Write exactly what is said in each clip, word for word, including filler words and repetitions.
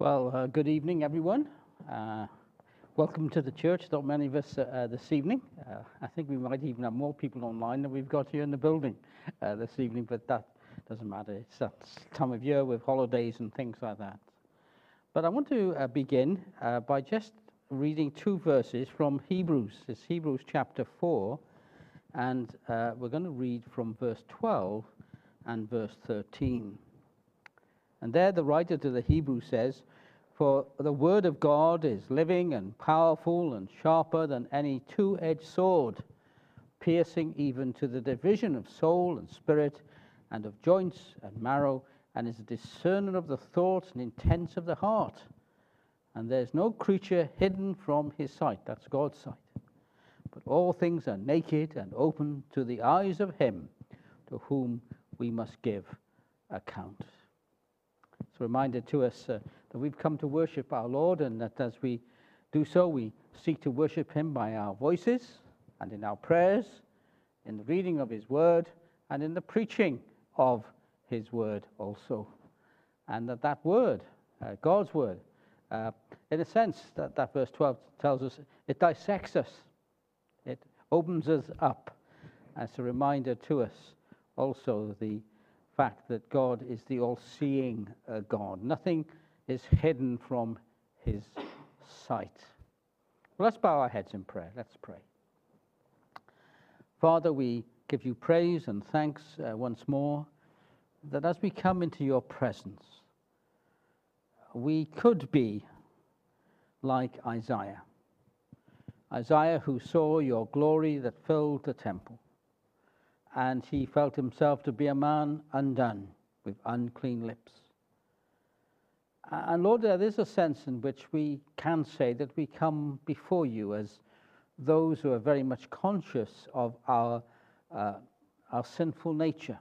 Well, uh, good evening, everyone. Uh, welcome to the church. Not many of us uh, this evening. Uh, I think we might even have more people online than we've got here in the building uh, this evening, but that doesn't matter. It's that time of year with holidays and things like that. But I want to uh, begin uh, by just reading two verses from Hebrews. It's Hebrews chapter four, and uh, we're going to read from verse twelve and verse thirteen. And there the writer to the Hebrews says, "For the word of God is living and powerful and sharper than any two-edged sword, piercing even to the division of soul and spirit and of joints and marrow, and is a discerner of the thoughts and intents of the heart. And there's no creature hidden from his sight," that's God's sight, "but all things are naked and open to the eyes of him to whom we must give account." It's a reminder to us uh, that we've come to worship our Lord, and that as we do so, we seek to worship him by our voices and in our prayers, in the reading of his word, and in the preaching of his word also. And that that word, uh, God's word, uh, in a sense, that, that verse twelve tells us, it dissects us. It opens us up. As a reminder to us also the fact that God is the all-seeing uh, God. Nothing is hidden from his sight. Well, let's bow our heads in prayer. Let's pray. Father, we give you praise and thanks uh, once more that as we come into your presence, we could be like Isaiah. Isaiah, who saw your glory that filled the temple, and he felt himself to be a man undone with unclean lips. And Lord, there is a sense in which we can say that we come before you as those who are very much conscious of our, uh, our sinful nature.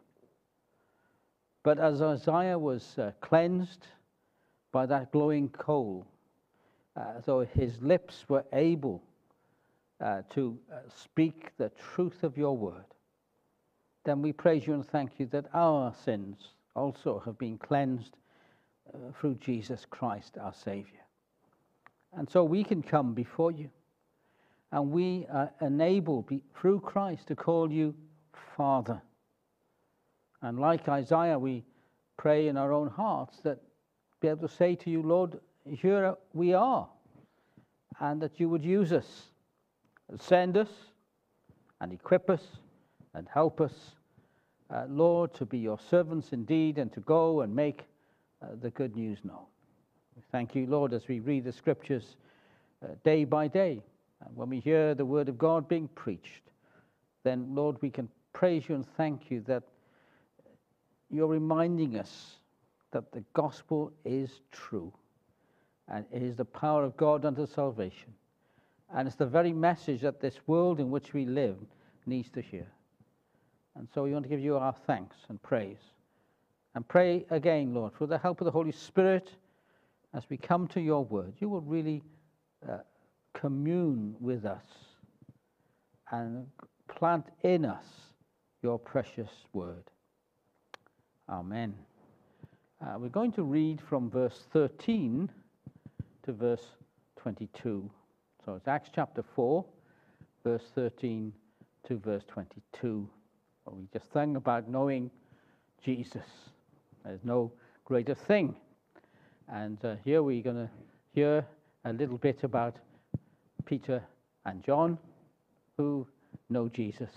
But as Isaiah was uh, cleansed by that glowing coal, uh, so his lips were able uh, to uh, speak the truth of your word, then we praise you and thank you that our sins also have been cleansed uh, through Jesus Christ, our Savior. And so we can come before you, and we are enabled be, through Christ to call you Father. And like Isaiah, we pray in our own hearts that be able to say to you, Lord, here we are, and that you would use us, send us, and equip us, and help us, uh, Lord, to be your servants indeed, and to go and make uh, the good news known. We thank you, Lord, as we read the scriptures uh, day by day, and when we hear the word of God being preached, then, Lord, we can praise you and thank you that you're reminding us that the gospel is true, and it is the power of God unto salvation, and it's the very message that this world in which we live needs to hear. And so we want to give you our thanks and praise. And pray again, Lord, for the help of the Holy Spirit, as we come to your word, you will really uh, commune with us and plant in us your precious word. Amen. Uh, we're going to read from verse thirteen to verse twenty-two. So it's Acts chapter four, verse thirteen to verse twenty-two. Well, we just sang about knowing Jesus. There's no greater thing. And uh, here we're going to hear a little bit about Peter and John, who know Jesus.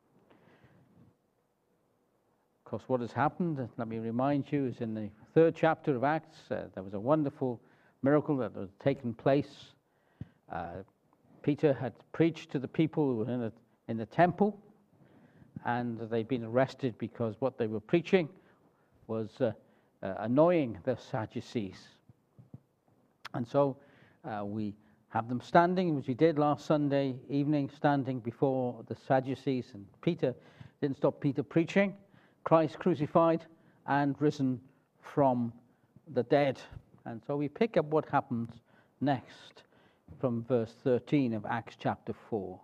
Of course, what has happened, let me remind you, is in the third chapter of Acts, uh, there was a wonderful miracle that had taken place. Uh, Peter had preached to the people who were in the, in the temple, and they'd been arrested because what they were preaching was uh, uh, annoying the Sadducees. And so uh, we have them standing, which we did last Sunday evening, standing before the Sadducees, and Peter didn't stop Peter preaching Christ crucified and risen from the dead. And so we pick up what happens next from verse thirteen of Acts chapter four.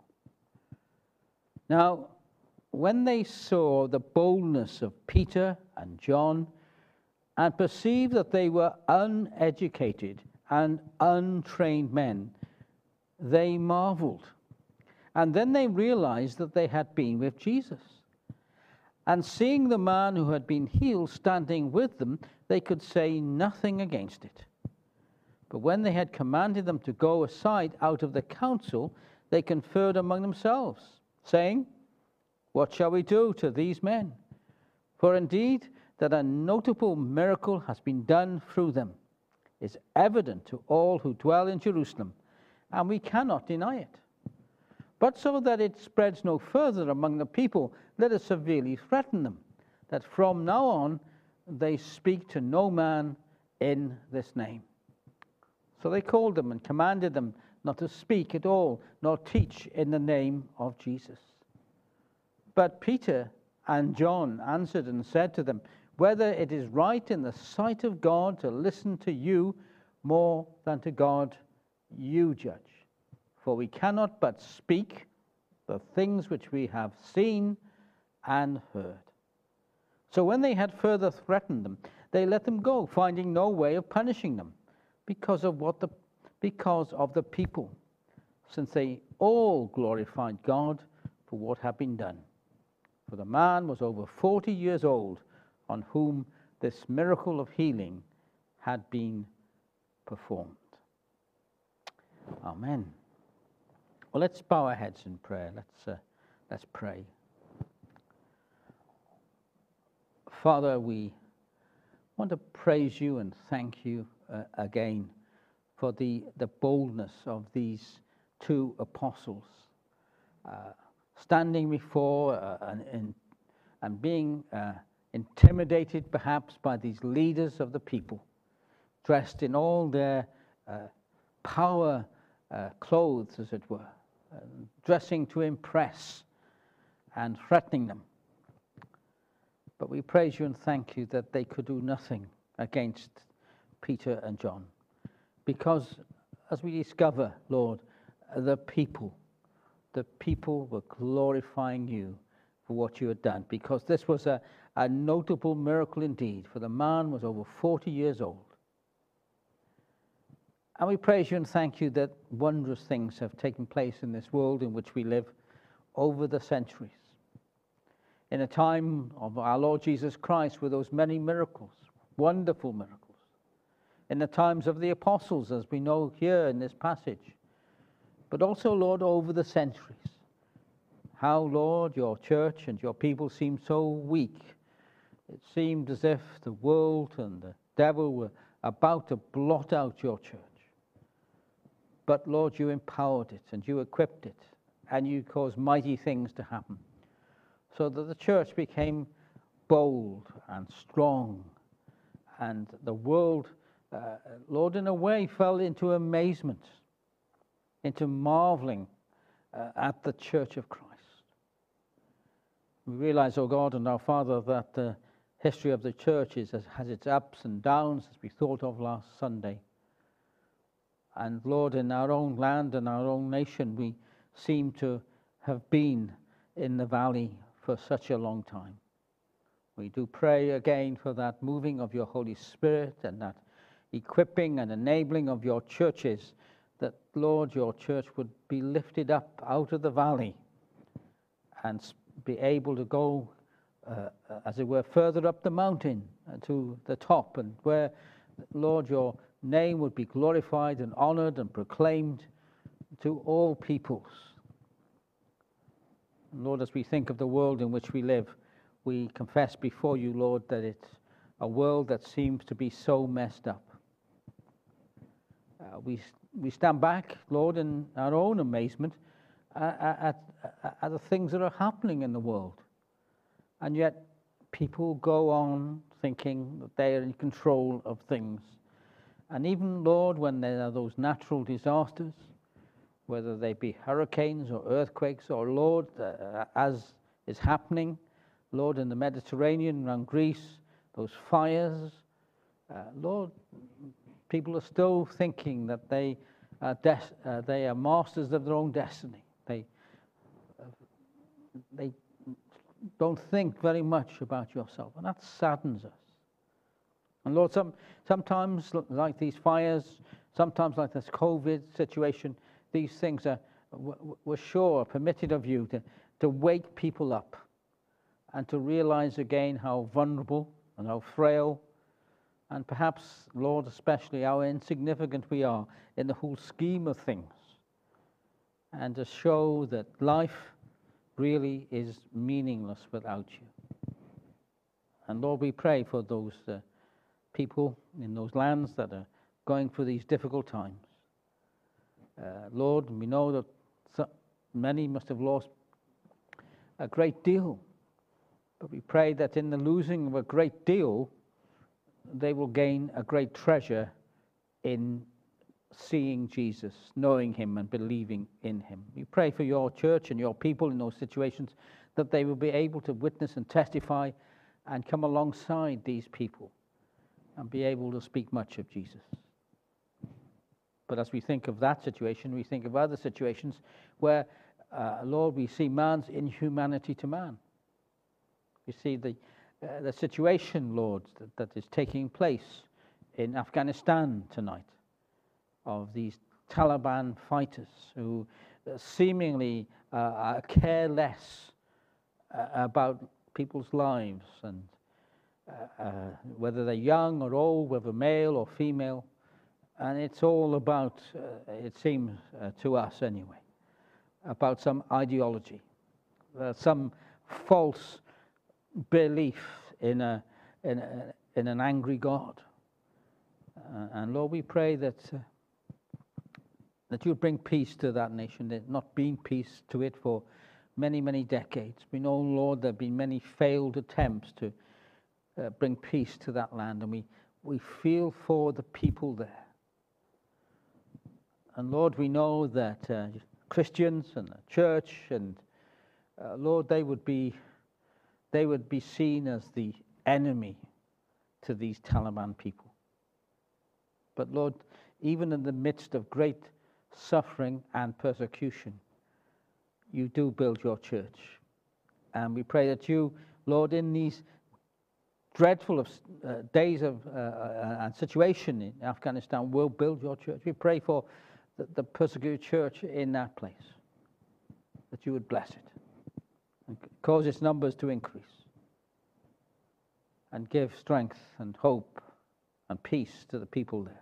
Now, when they saw the boldness of Peter and John and perceived that they were uneducated and untrained men, they marveled. And then they realized that they had been with Jesus. And seeing the man who had been healed standing with them, they could say nothing against it. But when they had commanded them to go aside out of the council, they conferred among themselves, saying, "What shall we do to these men? For indeed that a notable miracle has been done through them is evident to all who dwell in Jerusalem, and we cannot deny it. But so that it spreads no further among the people, let us severely threaten them, that from now on they speak to no man in this name." So they called them and commanded them not to speak at all, nor teach in the name of Jesus. But Peter and John answered and said to them, "Whether it is right in the sight of God to listen to you more than to God, you judge. For we cannot but speak the things which we have seen and heard." So when they had further threatened them, they let them go, finding no way of punishing them, because of what the because of the people, since they all glorified God for what had been done. For the man was over forty years old, on whom this miracle of healing had been performed. Amen. Well, let's bow our heads in prayer. Let's uh, let's pray. Father, we want to praise you and thank you uh, again for the, the boldness of these two apostles, uh, standing before uh, and, and, and being uh, intimidated perhaps by these leaders of the people, dressed in all their uh, power uh, clothes, as it were, uh, dressing to impress and threatening them. But we praise you and thank you that they could do nothing against Peter and John. Because, as we discover, Lord, the people, the people were glorifying you for what you had done. Because this was a, a notable miracle indeed, for the man was over forty years old. And we praise you and thank you that wondrous things have taken place in this world in which we live over the centuries. In a time of our Lord Jesus Christ with those many miracles, wonderful miracles. In the times of the apostles, as we know here in this passage. But also, Lord, over the centuries. How, Lord, your church and your people seemed so weak. It seemed as if the world and the devil were about to blot out your church. But, Lord, you empowered it and you equipped it and you caused mighty things to happen, so that the church became bold and strong, and the world, uh, Lord, in a way fell into amazement, into marveling uh, at the church of Christ. We realize, oh God and our Father, that the history of the church is, has its ups and downs, as we thought of last Sunday. And Lord, in our own land and our own nation, we seem to have been in the valley for such a long time. We do pray again for that moving of your Holy Spirit and that equipping and enabling of your churches, that, Lord, your church would be lifted up out of the valley and be able to go, uh, as it were, further up the mountain to the top, and where, Lord, your name would be glorified and honored and proclaimed to all peoples. Lord, as we think of the world in which we live, we confess before you, Lord, that it's a world that seems to be so messed up. Uh, we we stand back, Lord, in our own amazement at, at, at the things that are happening in the world. And yet people go on thinking that they are in control of things. And even, Lord, when there are those natural disasters, whether they be hurricanes or earthquakes, or, Lord, uh, as is happening, Lord, in the Mediterranean, around Greece, those fires, uh, Lord, people are still thinking that they are, des- uh, they are masters of their own destiny. They, uh, they don't think very much about yourself, and that saddens us. And Lord, some, sometimes like these fires, sometimes like this COVID situation, these things are, we're sure, permitted of you to, to wake people up and to realize again how vulnerable and how frail, and perhaps, Lord, especially how insignificant we are in the whole scheme of things, and to show that life really is meaningless without you. And Lord, we pray for those uh, people in those lands that are going through these difficult times. Uh, Lord, we know that so many must have lost a great deal, but we pray that in the losing of a great deal, they will gain a great treasure in seeing Jesus, knowing him and believing in him. We pray for your church and your people in those situations, that they will be able to witness and testify and come alongside these people and be able to speak much of Jesus. But as we think of that situation, we think of other situations where, uh, Lord, we see man's inhumanity to man. We see the, uh, the situation, Lord, that, that is taking place in Afghanistan tonight, of these Taliban fighters who uh, seemingly uh, are careless uh, about people's lives, and uh, uh, whether they're young or old, whether male or female. And it's all about, uh, it seems uh, to us anyway, about some ideology, uh, some false belief in a in, a, in an angry God. Uh, and Lord, we pray that uh, that you bring peace to that nation. There's not been peace to it for many, many decades. We know, Lord, there have been many failed attempts to uh, bring peace to that land, and we, we feel for the people there. And Lord, we know that uh, Christians and the church, and uh, Lord, they would be they would be seen as the enemy to these Taliban people. But Lord, even in the midst of great suffering and persecution, you do build your church. And we pray that you, Lord, in these dreadful of, uh, days of uh, uh, and situation in Afghanistan, will build your church. We pray for the, the persecuted church in that place, that you would bless it and cause its numbers to increase and give strength and hope and peace to the people there.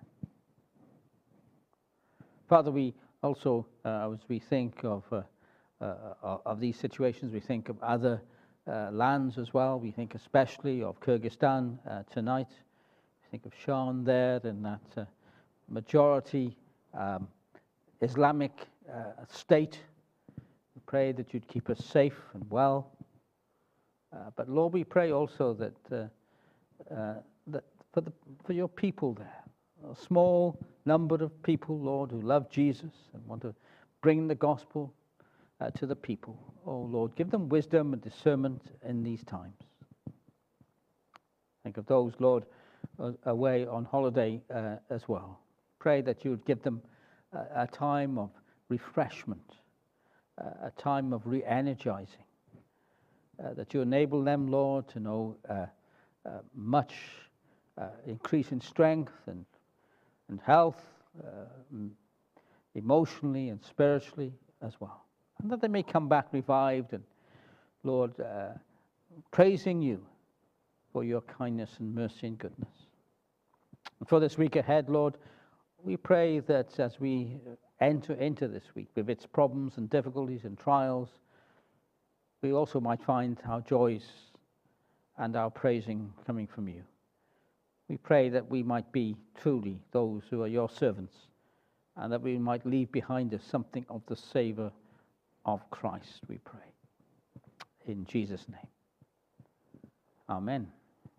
Father, we also, uh, as we think of uh, uh, of these situations, we think of other uh, lands as well. We think especially of Kyrgyzstan uh, tonight. We think of Shan there, and that uh, majority um, Islamic uh, state. We pray that you'd keep us safe and well. Uh, but Lord, we pray also that uh, uh, that for the for your people there, a small number of people, Lord, who love Jesus and want to bring the gospel uh, to the people. Oh, Lord, give them wisdom and discernment in these times. Think of those, Lord, uh, away on holiday uh, as well. Pray that you would give them a, a time of refreshment, uh, a time of re-energizing, uh, that you enable them, Lord, to know uh, uh, much uh, increase in strength and and health, uh, emotionally and spiritually as well. And that they may come back revived and, Lord, uh, praising you for your kindness and mercy and goodness. And for this week ahead, Lord, we pray that as we enter into this week with its problems and difficulties and trials, we also might find our joys and our praising coming from you. We pray that we might be truly those who are your servants, and that we might leave behind us something of the savor of Christ, we pray. In Jesus' name. Amen.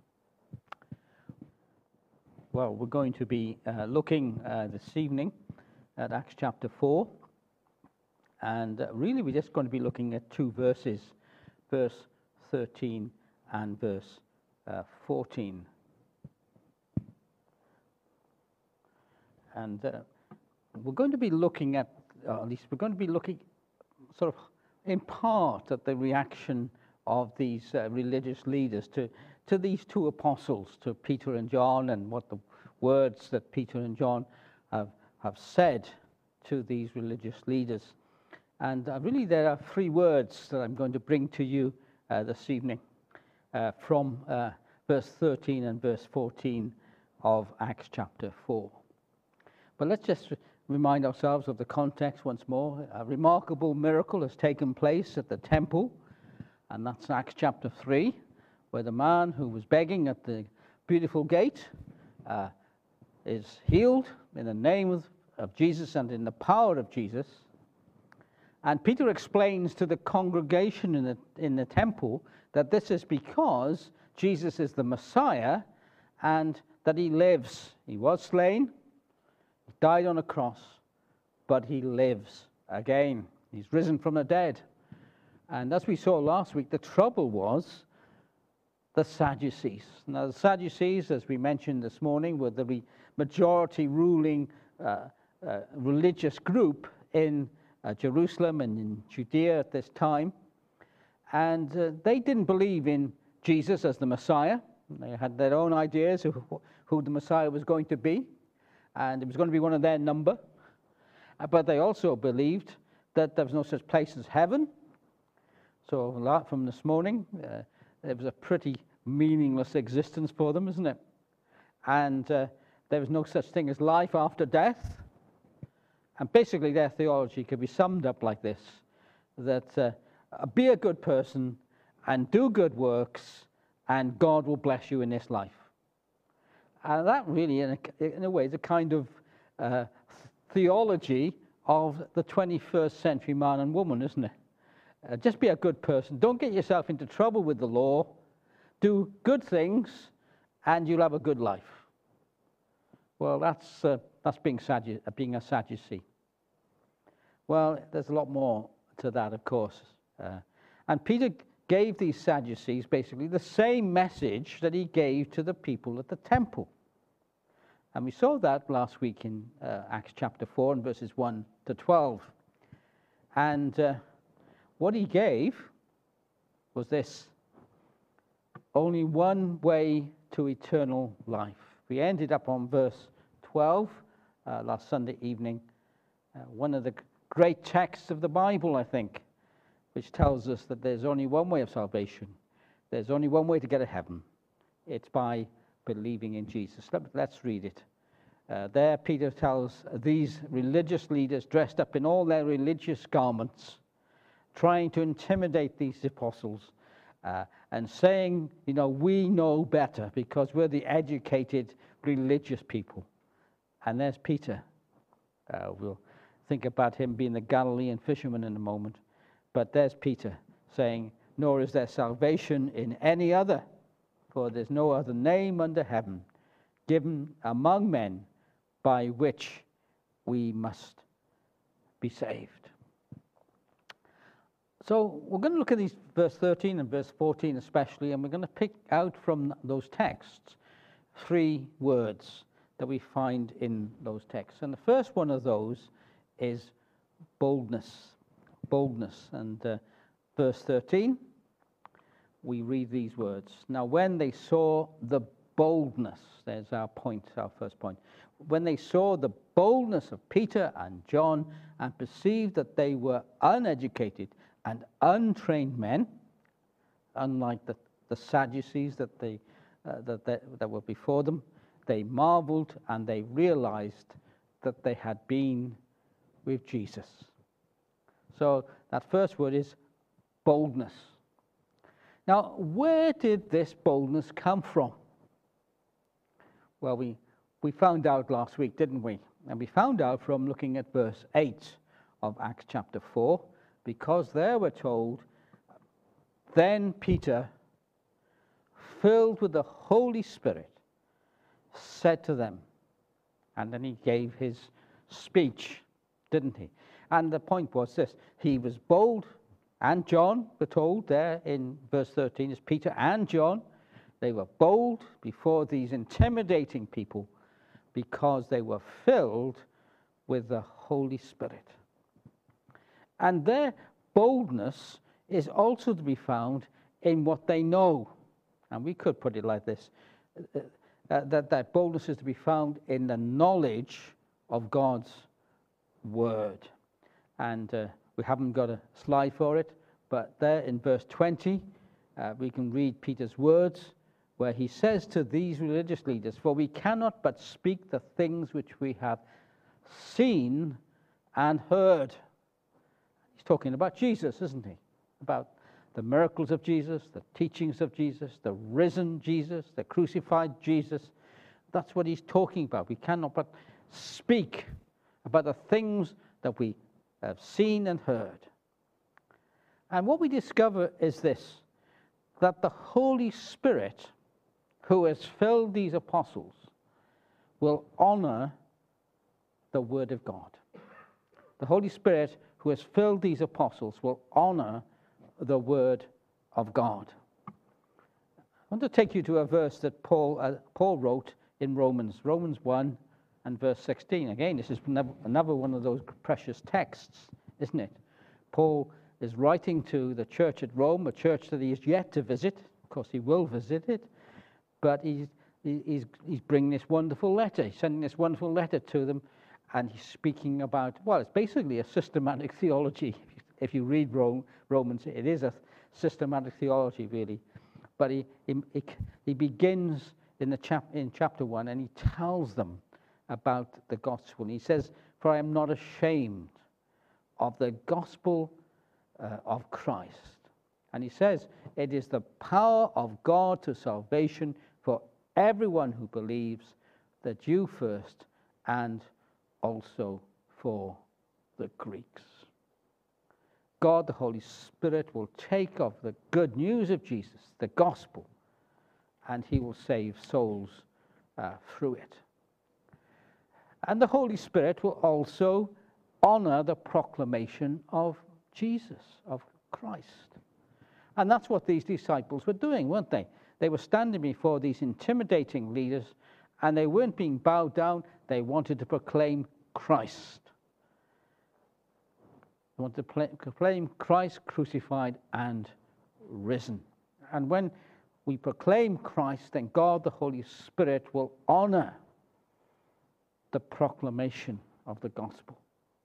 Well, we're going to be uh, looking uh, this evening at Acts chapter four. And uh, really we're just going to be looking at two verses, verse thirteen and verse uh, fourteen. And uh, we're going to be looking at, uh, at least we're going to be looking sort of in part at the reaction of these uh, religious leaders to, to these two apostles, to Peter and John, and what the words that Peter and John have, have said to these religious leaders. And uh, really there are three words that I'm going to bring to you uh, this evening uh, from uh, verse thirteen and verse fourteen of Acts chapter four. But let's just remind ourselves of the context once more. A remarkable miracle has taken place at the temple, and that's Acts chapter three, where the man who was begging at the beautiful gate uh, is healed in the name of, of Jesus and in the power of Jesus. And Peter explains to the congregation in the, in the temple that this is because Jesus is the Messiah and that he lives. He was slain, he died on a cross, but he lives again. He's risen from the dead. And as we saw last week, the trouble was the Sadducees. Now, the Sadducees, as we mentioned this morning, were the majority ruling uh, uh, religious group in uh, Jerusalem and in Judea at this time. And uh, they didn't believe in Jesus as the Messiah. They had their own ideas of who the Messiah was going to be, and it was going to be one of their number. Uh, but they also believed that there was no such place as heaven. So a lot from this morning, uh, it was a pretty meaningless existence for them, isn't it? And uh, there was no such thing as life after death. And basically their theology could be summed up like this, that uh, be a good person and do good works, and God will bless you in this life. And that really, in a, in a way, is a kind of uh, theology of the twenty-first century man and woman, isn't it? Uh, just be a good person. Don't get yourself into trouble with the law. Do good things, and you'll have a good life. Well, that's uh, that's being Saddu- being a Sadducee. Well, there's a lot more to that, of course. Uh, and Peter gave these Sadducees basically the same message that he gave to the people at the temple. And we saw that last week in uh, Acts chapter four and verses one to twelve. And uh, what he gave was this: only one way to eternal life. We ended up on verse twelve uh, last Sunday evening, uh, one of the great texts of the Bible, I think, which tells us that there's only one way of salvation. There's only one way to get to heaven. It's by believing in Jesus. Let, let's read it. Uh, there Peter tells these religious leaders dressed up in all their religious garments, trying to intimidate these apostles, uh, and saying, you know, we know better because we're the educated religious people. And there's Peter. Uh, we'll think about him being the Galilean fisherman in a moment. But there's Peter saying, nor is there salvation in any other, for there's no other name under heaven given among men by which we must be saved. So we're going to look at these verse thirteen and verse fourteen especially, and we're going to pick out from those texts three words that we find in those texts. And the first one of those is boldness. Boldness. And uh, verse thirteen, we read these words. Now when they saw the boldness, there's our point, our first point. When they saw the boldness of Peter and John and perceived that they were uneducated and untrained men, unlike the, the Sadducees that, they, uh, that, that, that were before them, they marveled and they realized that they had been with Jesus. So that first word is boldness. Now, where did this boldness come from? Well, we, we found out last week, didn't we? And we found out from looking at verse eight of Acts chapter four, because there we're told, then Peter, filled with the Holy Spirit, said to them, and then he gave his speech, didn't he? And the point was this: he was bold, and John, we're told there in verse thirteen, is Peter and John. They were bold before these intimidating people because they were filled with the Holy Spirit. And their boldness is also to be found in what they know. And we could put it like this, uh, uh, that that boldness is to be found in the knowledge of God's word. And uh, we haven't got a slide for it, but there in verse twenty, uh, we can read Peter's words, where he says to these religious leaders, "For we cannot but speak the things which we have seen and heard." He's talking about Jesus, isn't he? About the miracles of Jesus, the teachings of Jesus, the risen Jesus, the crucified Jesus. That's what he's talking about. We cannot but speak about the things that we have seen and heard. And what we discover is this, that the Holy Spirit, who has filled these apostles, will honor the Word of God. The Holy Spirit, who has filled these apostles, will honor the Word of God. I want to take you to a verse that Paul, uh, Paul wrote in Romans, Romans one and verse sixteen. Again, this is another one of those precious texts, isn't it? Paul is writing to the church at Rome, a church that he is yet to visit. Of course, he will visit it, but he's, he's, he's bringing this wonderful letter. He's sending this wonderful letter to them, and he's speaking about, well, it's basically a systematic theology. If you read Rome, Romans, it is a systematic theology, really. But he, he, he begins in, the chap, in chapter one, and he tells them about the gospel. And he says, "For I am not ashamed of the gospel uh, of Christ." And he says, "It is the power of God to salvation for everyone who believes, the Jew first and also for the Greeks." God, the Holy Spirit, will take of the good news of Jesus, the gospel, and he will save souls uh, through it. And the Holy Spirit will also honor the proclamation of Jesus, of Christ. And that's what these disciples were doing, weren't they? They were standing before these intimidating leaders, and they weren't being bowed down. They wanted to proclaim Christ. They wanted to proclaim Christ crucified and risen. And when we proclaim Christ, then God, the Holy Spirit, will honor the proclamation of the gospel.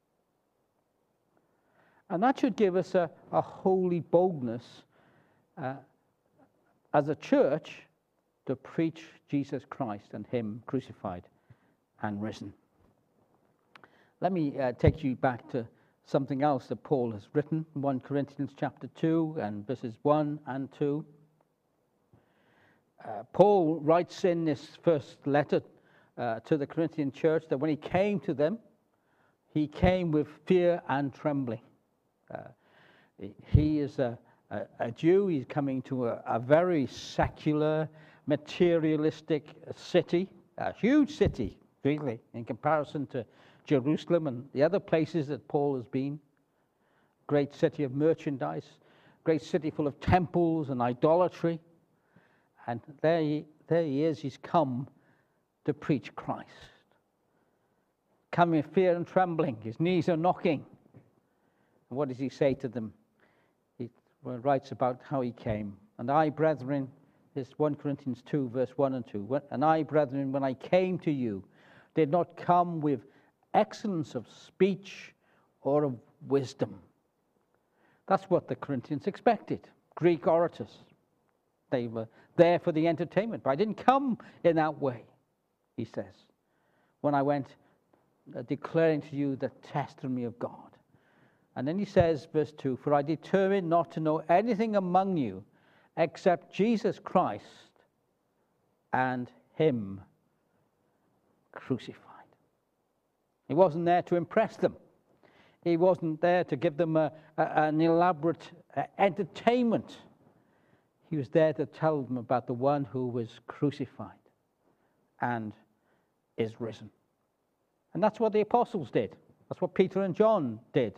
And that should give us a, a holy boldness uh, as a church to preach Jesus Christ and him crucified and risen. Let me uh, take you back to something else that Paul has written, First Corinthians chapter two and verses one and two. Uh, Paul writes in this first letter uh, to the Corinthian church that when he came to them, he came with fear and trembling. Uh, he is a, a, a Jew. He's coming to a, a very secular, materialistic city, a huge city, really, in comparison to Jerusalem and the other places that Paul has been. Great city of merchandise, great city full of temples and idolatry. And there he, there he is, he's come to preach Christ. Coming with fear and trembling, his knees are knocking. And what does he say to them? He writes about how he came. "And I, brethren," this is First Corinthians two, verse one and two. "And I, brethren, when I came to you, did not come with excellence of speech or of wisdom." That's what the Corinthians expected, Greek orators. They were there for the entertainment, but I didn't come in that way, he says, when I went uh, declaring to you the testimony of God. And then he says, verse two, "For I determined not to know anything among you except Jesus Christ and him crucified." He wasn't there to impress them. He wasn't there to give them a, a, an elaborate uh, entertainment. He was there to tell them about the one who was crucified and is risen. And that's what the apostles did. That's what Peter and John did.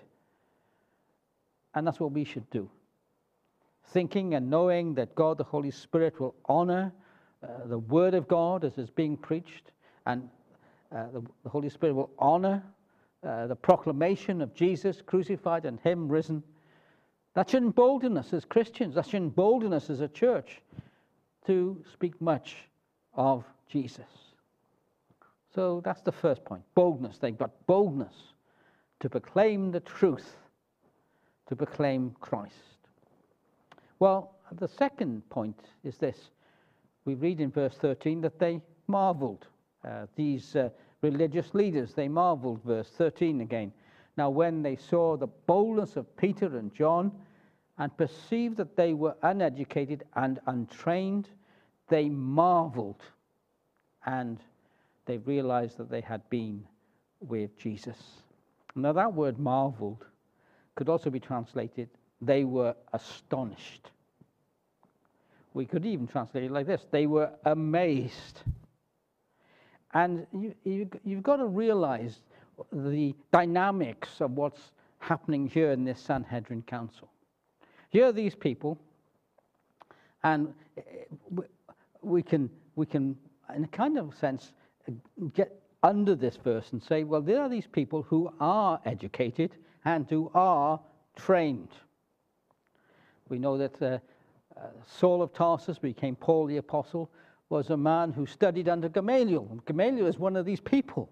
And that's what we should do. Thinking and knowing that God, the Holy Spirit, will honor uh, the Word of God as is being preached, and uh, the, the Holy Spirit will honor uh, the proclamation of Jesus crucified and him risen. That should embolden us as Christians. That should embolden us as a church to speak much of Jesus. So that's the first point, boldness. They've got boldness to proclaim the truth, to proclaim Christ. Well, the second point is this. We read in verse thirteen that they marveled. Uh, these uh, religious leaders, they marveled, verse thirteen again. Now when they saw the boldness of Peter and John and perceived that they were uneducated and untrained, they marveled, and they realized that they had been with Jesus. Now that word marveled could also be translated, they were astonished. We could even translate it like this, they were amazed. And you, you, you've got to realize the dynamics of what's happening here in this Sanhedrin Council. Here are these people, and we can, we can, in a kind of sense, get under this verse and say, well, there are these people who are educated and who are trained. We know that uh, uh, Saul of Tarsus became Paul the Apostle, was a man who studied under Gamaliel. Gamaliel is one of these people.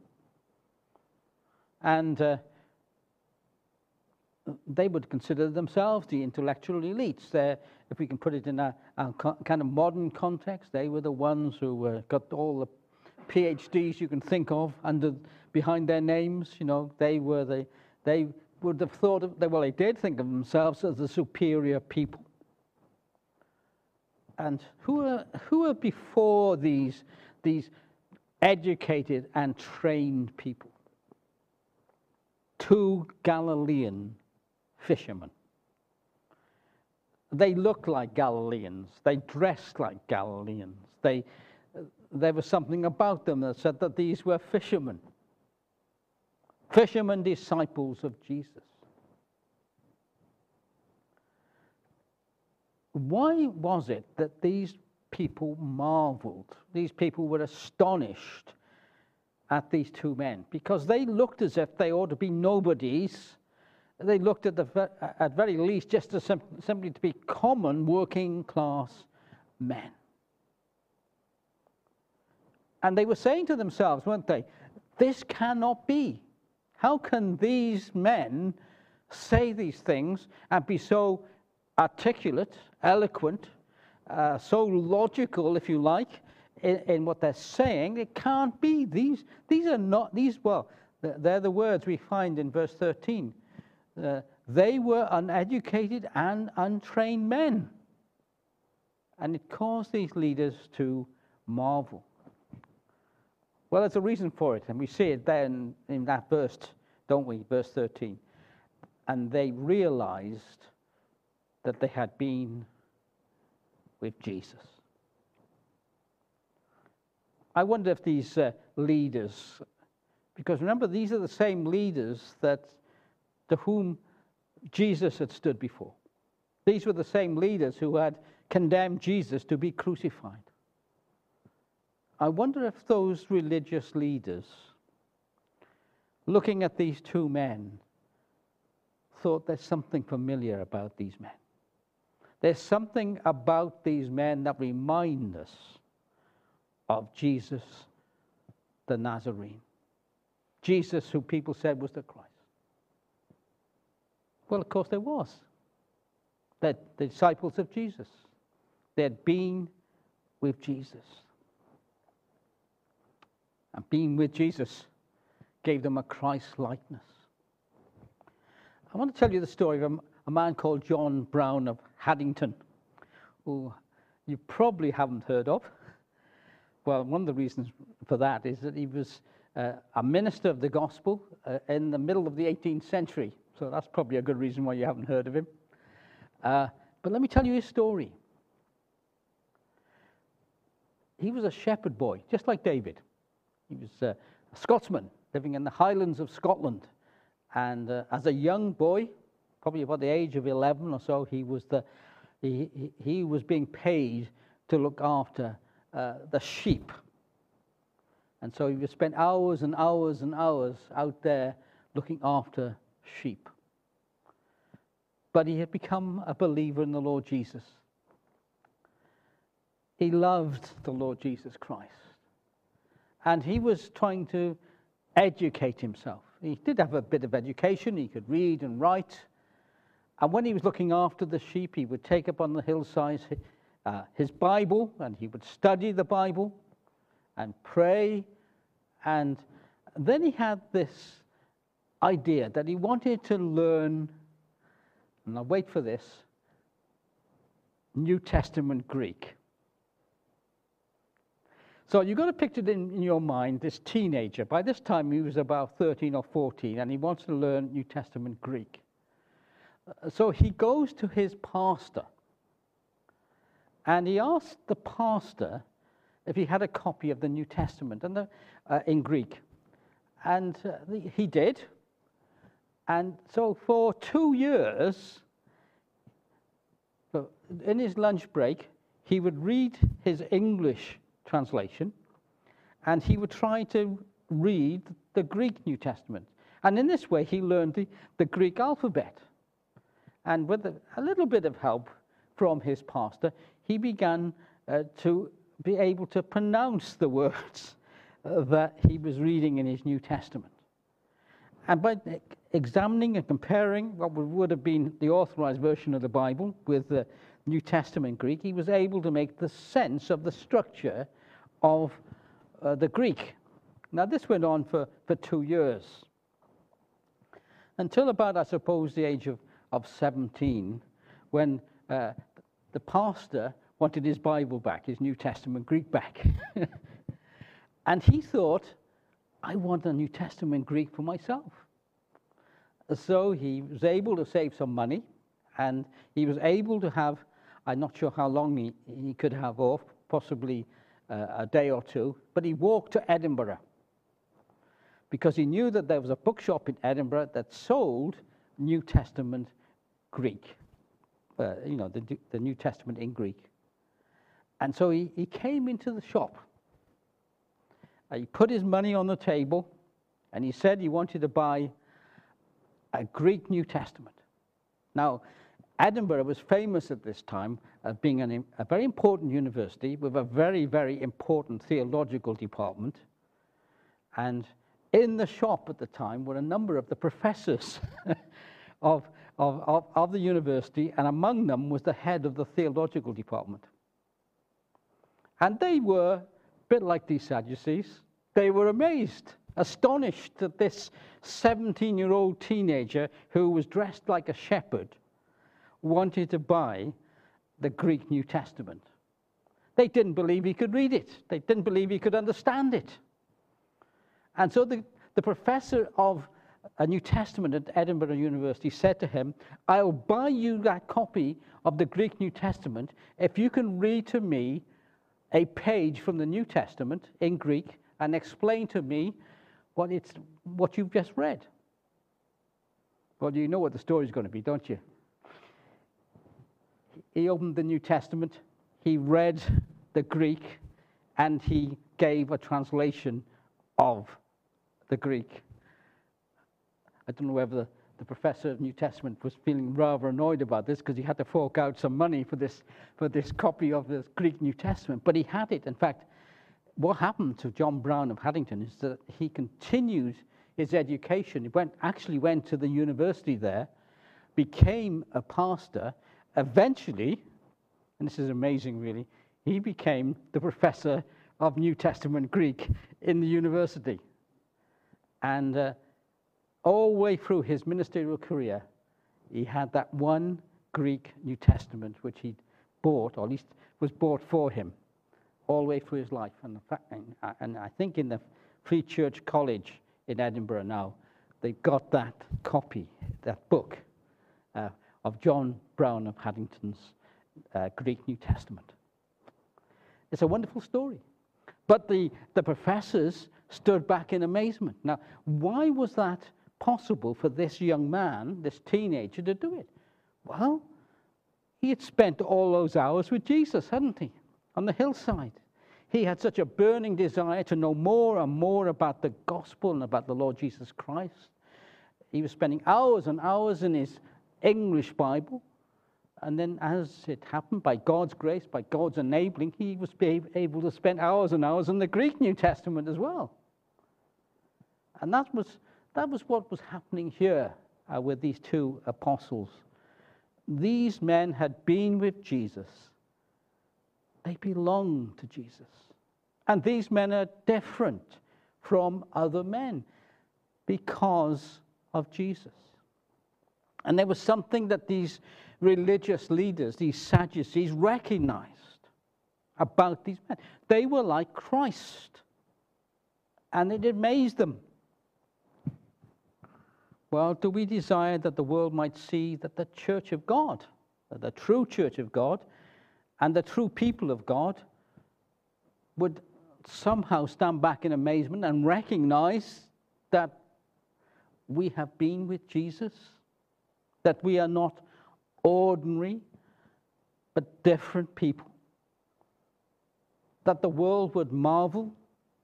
And uh, they would consider themselves the intellectual elites. They're, if we can put it in a, a kind of modern context, they were the ones who uh, got all the P H Ds you can think of under behind their names. You know, they were the they would have thought of well, they did think of themselves as the superior people. And who are who are before these these educated and trained people? Two Galilean fishermen. They looked like Galileans. They dressed like Galileans. They There was something about them that said that these were fishermen. Fishermen, disciples of Jesus. Why was it that these people marveled? These people were astonished at these two men, because they looked as if they ought to be nobodies. They looked at the at very least just as sim- simply to be common working class men. And they were saying to themselves, weren't they, this cannot be. How can these men say these things and be so articulate, eloquent, uh, so logical, if you like, in, in what they're saying? It can't be. These, these are not, these, well, they're the words we find in verse thirteen. Uh, they were uneducated and untrained men. And it caused these leaders to marvel. Well, there's a reason for it, and we see it then in that verse, don't we, verse thirteen. And they realized that they had been with Jesus. I wonder if these uh, leaders, because remember, these are the same leaders that to whom Jesus had stood before. These were the same leaders who had condemned Jesus to be crucified. I wonder if those religious leaders, looking at these two men, thought there's something familiar about these men. There's something about these men that remind us of Jesus the Nazarene. Jesus, who people said was the Christ. Well, of course there was. They're the disciples of Jesus. They had been with Jesus. And being with Jesus gave them a Christ likeness. I want to tell you the story of a, a man called John Brown of Haddington, who you probably haven't heard of. Well, one of the reasons for that is that he was uh, a minister of the gospel uh, in the middle of the eighteenth century. So that's probably a good reason why you haven't heard of him. Uh, but let me tell you his story. He was a shepherd boy, just like David. He was uh, a Scotsman living in the Highlands of Scotland. And uh, as a young boy, probably about the age of eleven or so, he was, the, he, he, he was being paid to look after uh, the sheep. And so he would spend hours and hours and hours out there looking after sheep. But he had become a believer in the Lord Jesus. he loved the Lord Jesus Christ. And he was trying to educate himself. He did have a bit of education. He could read and write. And when he was looking after the sheep, he would take up on the hillside uh, his Bible, and he would study the Bible and pray. And then he had this idea that he wanted to learn, and I'll wait for this, New Testament Greek. So you've got to picture it in, in your mind, this teenager. By this time he was about thirteen or fourteen, and he wants to learn New Testament Greek. Uh, so he goes to his pastor, and he asks the pastor if he had a copy of the New Testament and the, uh, in Greek. And uh, the, he did. And so for two years, in his lunch break, he would read his English translation, and he would try to read the Greek New Testament. And in this way, he learned the, the Greek alphabet. And with a, a little bit of help from his pastor, he began uh, to be able to pronounce the words uh, that he was reading in his New Testament. And by examining and comparing what would have been the authorized version of the Bible with the New Testament Greek, he was able to make the sense of the structure of uh, the Greek. Now, this went on for, for two years, until about, I suppose, the age of, of seventeen, when uh, the pastor wanted his Bible back, his New Testament Greek back. And he thought, I want a New Testament Greek for myself. So he was able to save some money, and he was able to have, I'm not sure how long he, he could have off, possibly uh, a day or two, but he walked to Edinburgh because he knew that there was a bookshop in Edinburgh that sold New Testament Greek, uh, you know, the, the New Testament in Greek. And so he, he came into the shop. Uh, he put his money on the table, and he said he wanted to buy a Greek New Testament. Now, Edinburgh was famous at this time as being an, a very important university with a very, very important theological department. And in the shop at the time were a number of the professors of, of, of, of the university, and among them was the head of the theological department. And they were a bit like these Sadducees. They were amazed, astonished that this seventeen-year-old teenager who was dressed like a shepherd wanted to buy the Greek New Testament. They didn't believe he could read it. They didn't believe he could understand it. And so the, the professor of a New Testament at Edinburgh University said to him, I'll buy you that copy of the Greek New Testament if you can read to me a page from the New Testament in Greek and explain to me what it's what you've just read. Well, you know what the story's going to be, don't you? He opened the New Testament, he read the Greek, and he gave a translation of the Greek. I don't know whether the, the professor of New Testament was feeling rather annoyed about this because he had to fork out some money for this, for this copy of the Greek New Testament, but he had it. In fact, what happened to John Brown of Haddington is that he continued his education. He went, actually went to the university there, became a pastor. Eventually, and this is amazing really, he became the professor of New Testament Greek in the university. And uh, all the way through his ministerial career, he had that one Greek New Testament which he bought, or at least was bought for him, all the way through his life. And, the fact, and, and I think in the Free Church College in Edinburgh now, they've got that copy, that book uh, of John Brown of Haddington's uh, Greek New Testament. It's a wonderful story. But the, the professors stood back in amazement. Now, why was that possible for this young man, this teenager, to do it? Well, he had spent all those hours with Jesus, hadn't he, on the hillside. He had such a burning desire to know more and more about the gospel and about the Lord Jesus Christ. He was spending hours and hours in his English Bible, And then as it happened, by God's grace, by God's enabling, he was able to spend hours and hours in the Greek New Testament as well. And that was, that was what was happening here uh, with these two apostles. These men had been with Jesus. They belonged to Jesus. And these men are different from other men because of Jesus. And there was something that these religious leaders, these Sadducees, recognized about these men. They were like Christ. And it amazed them. Well, do we desire that the world might see that the church of God, that the true church of God, and the true people of God would somehow stand back in amazement and recognize that we have been with Jesus, that we are not ordinary but different people, that the world would marvel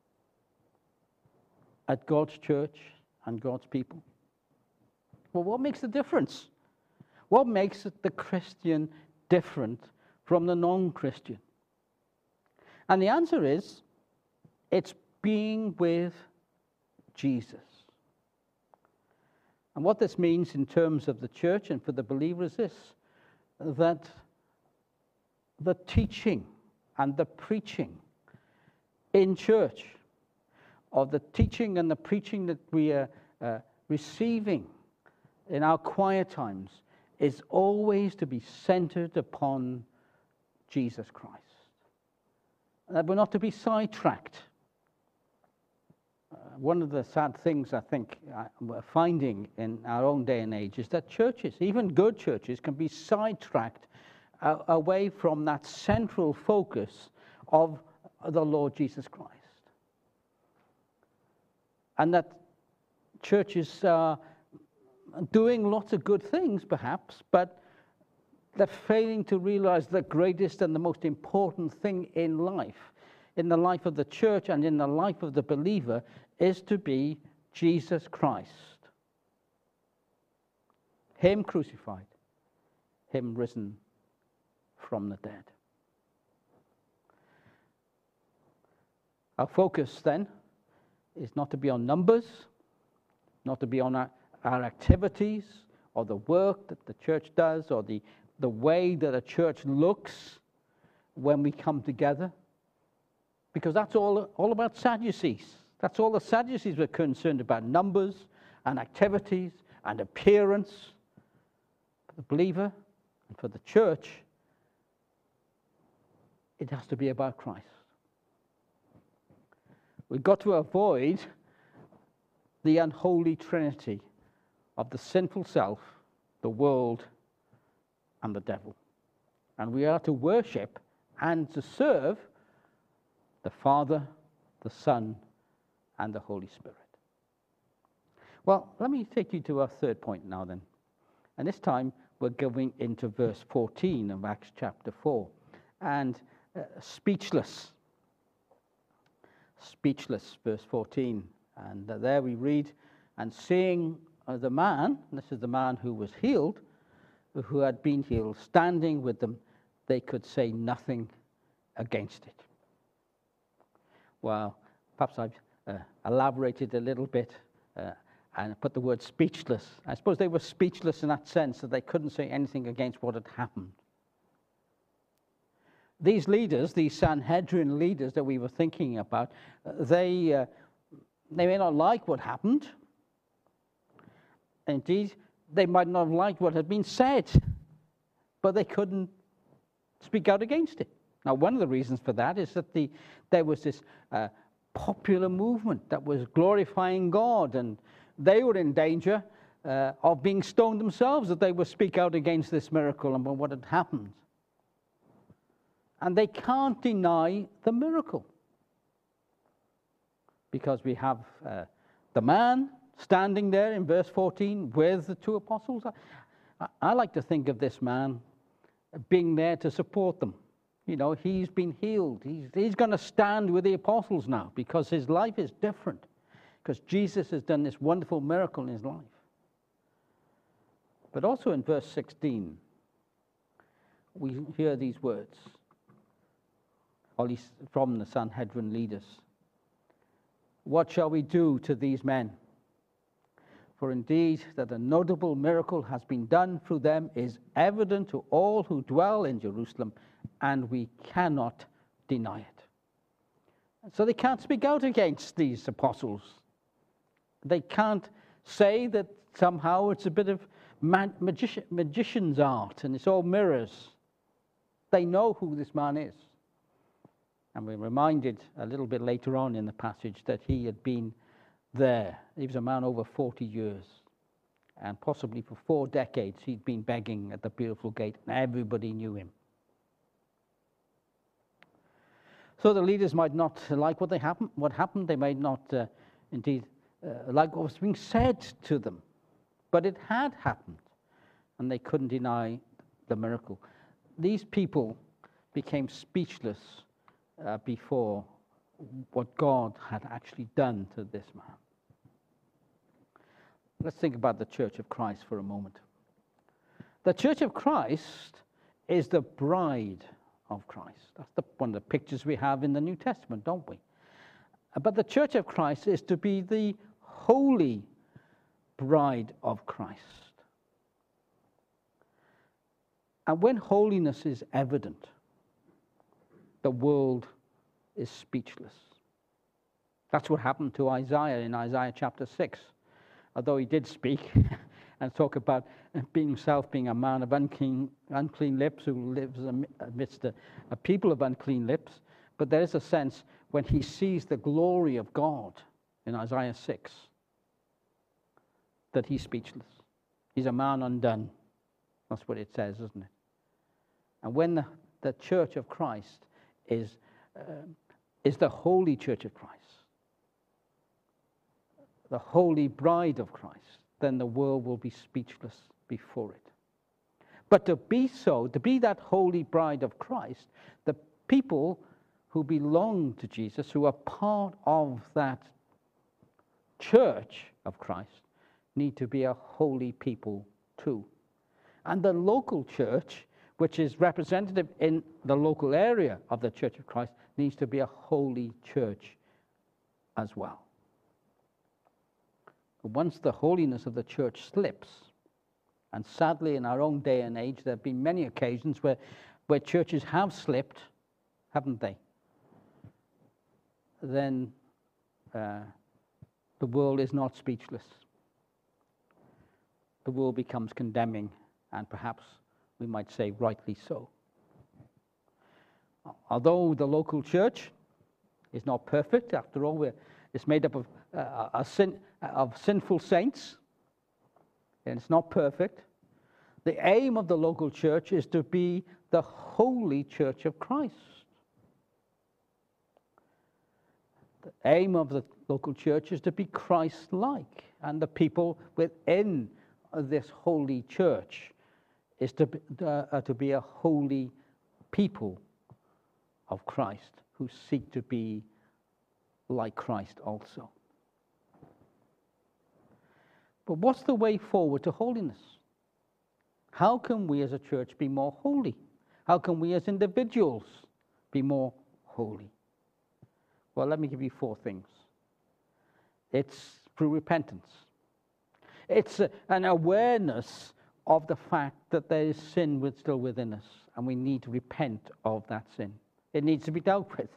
at God's church and God's people? Well, what makes the difference? What makes the Christian different from the non-Christian? And the answer is, it's being with Jesus. And what this means in terms of the church and for the believer is this, that the teaching and the preaching in church, or the teaching and the preaching that we are uh, receiving in our quiet times, is always to be centered upon Jesus Christ. That we're not to be sidetracked. Uh, one of the sad things I think uh, we're finding in our own day and age is that churches, even good churches, can be sidetracked uh, away from that central focus of the Lord Jesus Christ. And that churches are doing lots of good things, perhaps, but they're failing to realize the greatest and the most important thing in life, in the life of the church and in the life of the believer, is to be Jesus Christ. Him crucified, Him risen from the dead. Our focus then is not to be on numbers, not to be on our, our activities or the work that the church does or the, the way that a church looks when we come together. Because that's all, all about Sadducees. That's all the Sadducees were concerned about, numbers and activities and appearance. For the believer and for the church, it has to be about Christ. We've got to avoid the unholy trinity of the sinful self, the world, and the devil. And we are to worship and to serve the Father, the Son, and the Holy Spirit. Well, let me take you to our third point now then. And this time we're going into verse fourteen of Acts chapter four. And uh, speechless. Speechless, verse fourteen. And uh, there we read, and seeing uh, the man, this is the man who was healed, who had been healed, standing with them, they could say nothing against it. Well, perhaps I've uh, elaborated a little bit uh, and put the word speechless. I suppose they were speechless in that sense, that they couldn't say anything against what had happened. These leaders, these Sanhedrin leaders that we were thinking about, uh, they, uh, they may not like what happened. Indeed, they might not have liked what had been said, but they couldn't speak out against it. Now, one of the reasons for that is that the, there was this uh, popular movement that was glorifying God, and they were in danger uh, of being stoned themselves if they would speak out against this miracle and what had happened. And they can't deny the miracle, because we have uh, the man standing there in verse fourteen with the two apostles. I, I like to think of this man being there to support them. You know, he's been healed. He's, he's going to stand with the apostles now because his life is different, because Jesus has done this wonderful miracle in his life. But also in verse sixteen, we hear these words, or at least from the Sanhedrin leaders. What shall we do to these men? For indeed that a notable miracle has been done through them is evident to all who dwell in Jerusalem, and we cannot deny it. So they can't speak out against these apostles. They can't say that somehow it's a bit of mag- magician, magician's art and it's all mirrors. They know who this man is. And we're reminded a little bit later on in the passage that he had been there. He was a man over forty years. And possibly for four decades he'd been begging at the Beautiful Gate, and everybody knew him. So the leaders might not like what they happen, what happened. They might not uh, indeed uh, like what was being said to them. But it had happened, and they couldn't deny the miracle. These people became speechless uh, before what God had actually done to this man. Let's think about the Church of Christ for a moment. The Church of Christ is the bride of Christ. That's the, one of the pictures we have in the New Testament, don't we? But the Church of Christ is to be the holy bride of Christ. And when holiness is evident, the world is speechless. That's what happened to Isaiah in Isaiah chapter six. Although he did speak and talk about being himself being a man of unclean, unclean lips who lives amidst a, a people of unclean lips. But there is a sense when he sees the glory of God in Isaiah six that he's speechless. He's a man undone. That's what it says, isn't it? And when the, the Church of Christ is, uh, is the holy Church of Christ, the holy bride of Christ, then the world will be speechless before it. But to be so, to be that holy bride of Christ, the people who belong to Jesus, who are part of that church of Christ, need to be a holy people too. And the local church, which is representative in the local area of the Church of Christ, needs to be a holy church as well. Once the holiness of the church slips, and sadly in our own day and age there have been many occasions where, where churches have slipped, haven't they? Then uh, the world is not speechless. The world becomes condemning, and perhaps we might say rightly so. Although the local church is not perfect, after all, we're, it's made up of, uh, a sin, of sinful saints, and it's not perfect. The aim of the local church is to be the holy church of Christ. The aim of the local church is to be Christ-like, and the people within this holy church is to be, uh, to be a holy people of Christ who seek to be like Christ also. But what's the way forward to holiness? How can we as a church be more holy? How can we as individuals be more holy? Well, let me give you four things. It's through repentance. It's a, an awareness of the fact that there is sin with, still within us, and we need to repent of that sin. It needs to be dealt with.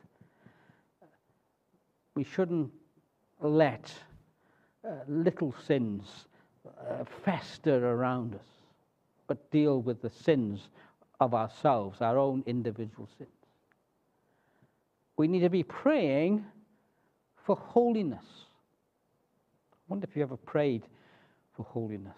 We shouldn't let uh, little sins uh, fester around us, but deal with the sins of ourselves, our own individual sins. We need to be praying for holiness. I wonder if you ever prayed for holiness.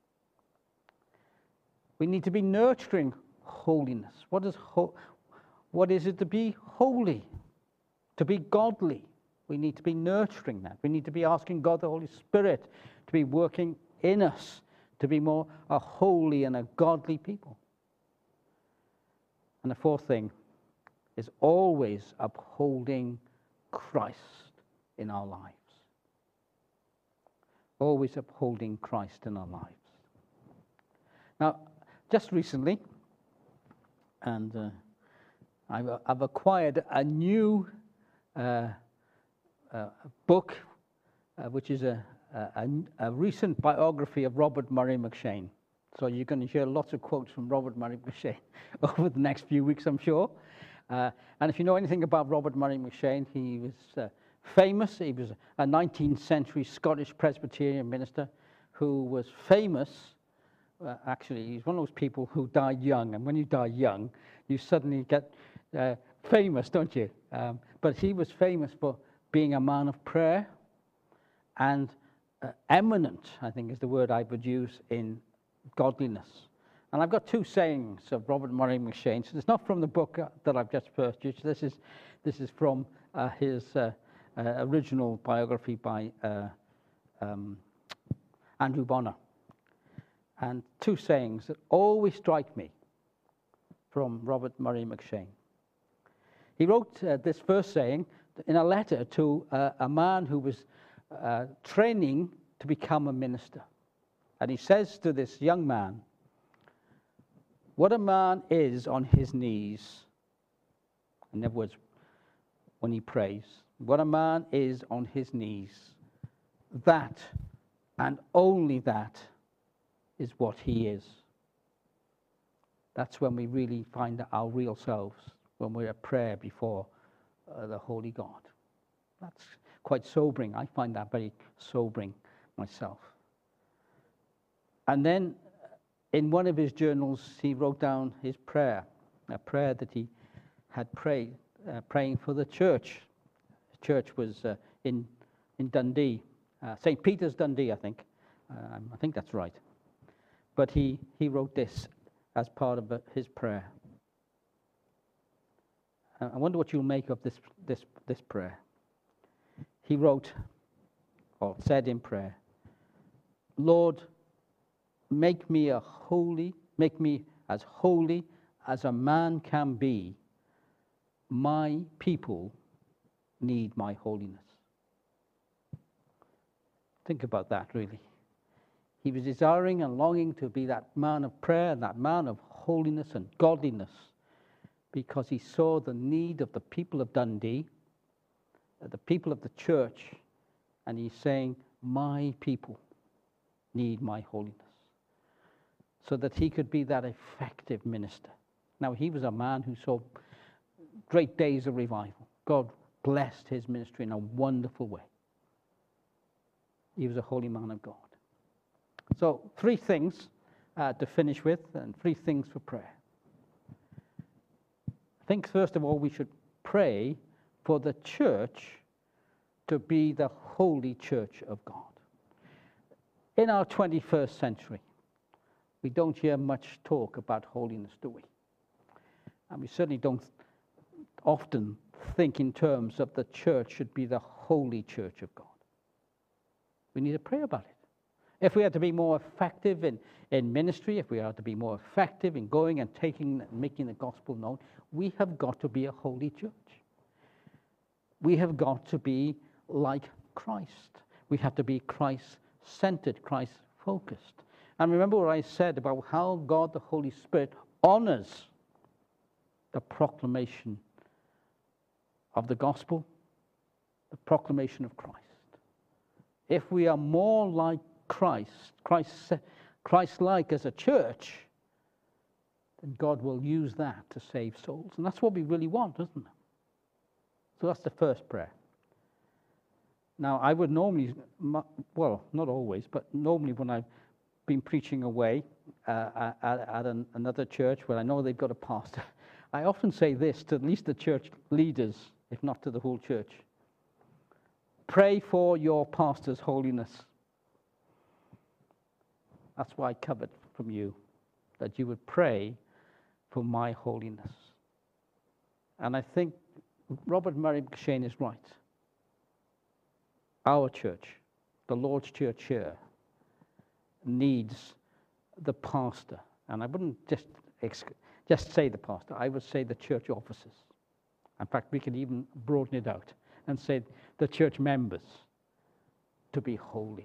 We need to be nurturing holiness. What is, ho- what is it to be holy? To be godly. We need to be nurturing that. We need to be asking God, the Holy Spirit, to be working in us to be more a holy and a godly people. And the fourth thing is always upholding Christ in our lives. Always upholding Christ in our lives. Now, just recently, And uh, I've, I've acquired a new uh, uh, book, uh, which is a, a, a recent biography of Robert Murray M'Cheyne. So you're going to hear lots of quotes from Robert Murray M'Cheyne over the next few weeks, I'm sure. Uh, and if you know anything about Robert Murray M'Cheyne, he was uh, famous. He was a nineteenth century Scottish Presbyterian minister who was famous. Uh, actually, he's one of those people who died young. And when you die young, you suddenly get uh, famous, don't you? Um, but he was famous for being a man of prayer and uh, eminent, I think is the word I would use, in godliness. And I've got two sayings of Robert Murray M'Cheyne. So it's not from the book that I've just purchased. This is this is from uh, his uh, uh, original biography by uh, um, Andrew Bonner. And two sayings that always strike me from Robert Murray M'Cheyne. He wrote uh, this first saying in a letter to uh, a man who was uh, training to become a minister. And he says to this young man, what a man is on his knees, in other words, when he prays, what a man is on his knees, that and only that is what he is. That's when we really find our real selves, when we're at prayer before uh, the Holy God. That's quite sobering. I find that very sobering myself. And then in one of his journals, he wrote down his prayer, a prayer that he had prayed, uh, praying for the church. The church was uh, in, in Dundee, uh, Saint Peter's Dundee, I think. Um, I think that's right. But he, he wrote this as part of his prayer. Uh, I wonder what you'll make of this, this, this prayer. He wrote, or said in prayer, Lord, make me a holy, make me as holy as a man can be. My people need my holiness. Think about that, really. He was desiring and longing to be that man of prayer and that man of holiness and godliness because he saw the need of the people of Dundee, the people of the church, and he's saying, my people need my holiness, so that he could be that effective minister. Now, he was a man who saw great days of revival. God blessed his ministry in a wonderful way. He was a holy man of God. So, three things uh, to finish with, and three things for prayer. I think, first of all, we should pray for the church to be the holy church of God. In our twenty-first century, we don't hear much talk about holiness, do we? And we certainly don't often think in terms of the church should be the holy church of God. We need to pray about it. If we are to be more effective in, in ministry, if we are to be more effective in going and taking and making the gospel known, we have got to be a holy church. We have got to be like Christ. We have to be Christ-centered, Christ-focused. And remember what I said about how God the Holy Spirit honors the proclamation of the gospel, the proclamation of Christ. If we are more like Christ, Christ, Christ-like as a church, then God will use that to save souls. And that's what we really want, isn't it? So that's the first prayer. Now, I would normally, well, not always, but normally when I've been preaching away uh, at, at an, another church where I know they've got a pastor, I often say this to at least the church leaders, if not to the whole church. Pray for your pastor's holiness. That's why I covered from you, that you would pray for my holiness. And I think Robert Murray M'Cheyne is right. Our church, the Lord's church here, needs the pastor. And I wouldn't just, just say the pastor, I would say the church officers. In fact, we could even broaden it out and say the church members to be holy,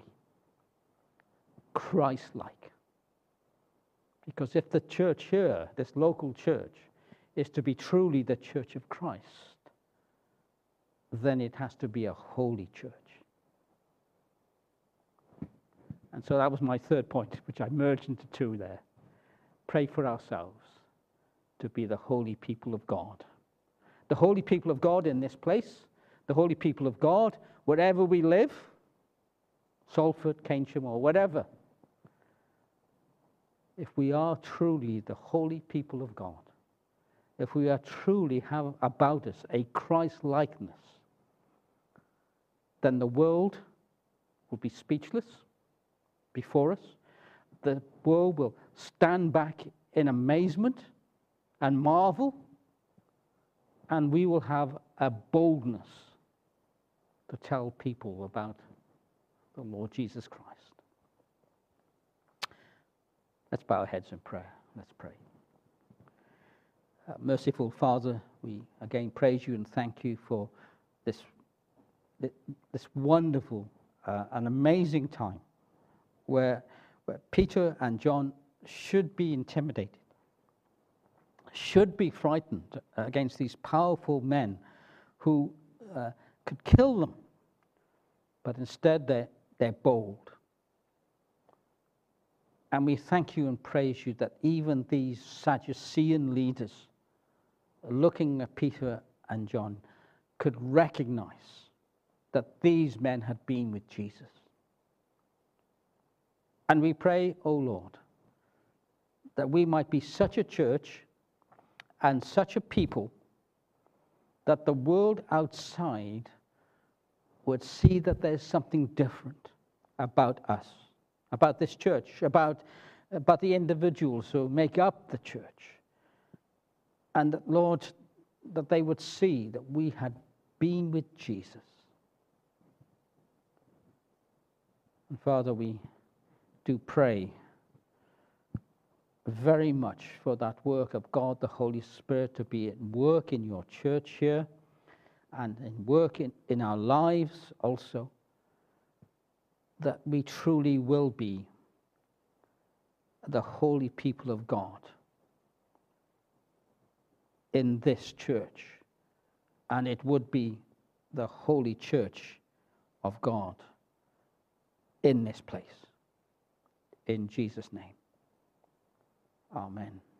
Christ-like. Because if the church here, this local church, is to be truly the church of Christ, then it has to be a holy church. And so that was my third point, which I merged into two there. Pray for ourselves to be the holy people of God. The holy people of God in this place, the holy people of God wherever we live, Salford, Keynsham, or whatever. If we are truly the holy people of God, if we are truly have about us a Christ-likeness, then the world will be speechless before us. The world will stand back in amazement and marvel, and we will have a boldness to tell people about the Lord Jesus Christ. Let's bow our heads in prayer. Let's pray. Uh, merciful Father, we again praise you and thank you for this, this wonderful uh, and amazing time where, where Peter and John should be intimidated, should be frightened against these powerful men who uh, could kill them, but instead they're, they're bold. And we thank you and praise you that even these Sadducean leaders, looking at Peter and John, could recognize that these men had been with Jesus. And we pray, O Lord, that we might be such a church and such a people that the world outside would see that there's something different about us, about this church, about, about the individuals who make up the church. And that, Lord, that they would see that we had been with Jesus. And Father, we do pray very much for that work of God, the Holy Spirit, to be at work in your church here and in work in, in our lives also, that we truly will be the holy people of God in this church, and it would be the holy church of God in this place. In Jesus' name. Amen.